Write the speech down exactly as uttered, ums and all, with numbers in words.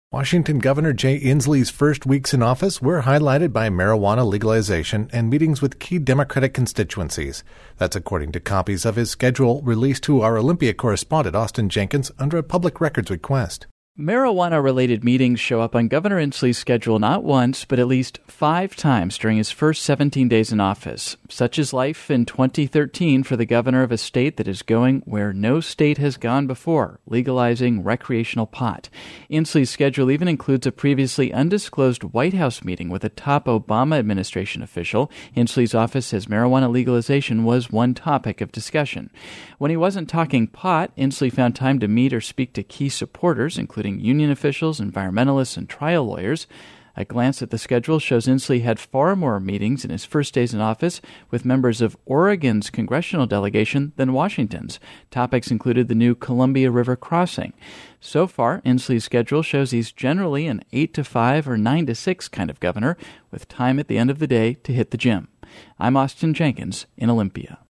Washington Governor Jay Inslee's first weeks in office were highlighted by marijuana legalization and meetings with key Democratic constituencies. That's according to copies of his schedule released to our Olympia correspondent Austin Jenkins under a public records request. Marijuana-related meetings show up on Governor Inslee's schedule not once, but at least five times during his first seventeen days in office. Such is life in twenty thirteen for the governor of a state that is going where no state has gone before, legalizing recreational pot. Inslee's schedule even includes a previously undisclosed White House meeting with a top Obama administration official. Inslee's office says marijuana legalization was one topic of discussion. When he wasn't talking pot, Inslee found time to meet or speak to key supporters, including union officials, environmentalists, and trial lawyers. A glance at the schedule shows Inslee had far more meetings in his first days in office with members of Oregon's congressional delegation than Washington's. Topics included the new Columbia River crossing. So far, Inslee's schedule shows he's generally an eight to five or nine to six kind of governor, with time at the end of the day to hit the gym. I'm Austin Jenkins in Olympia.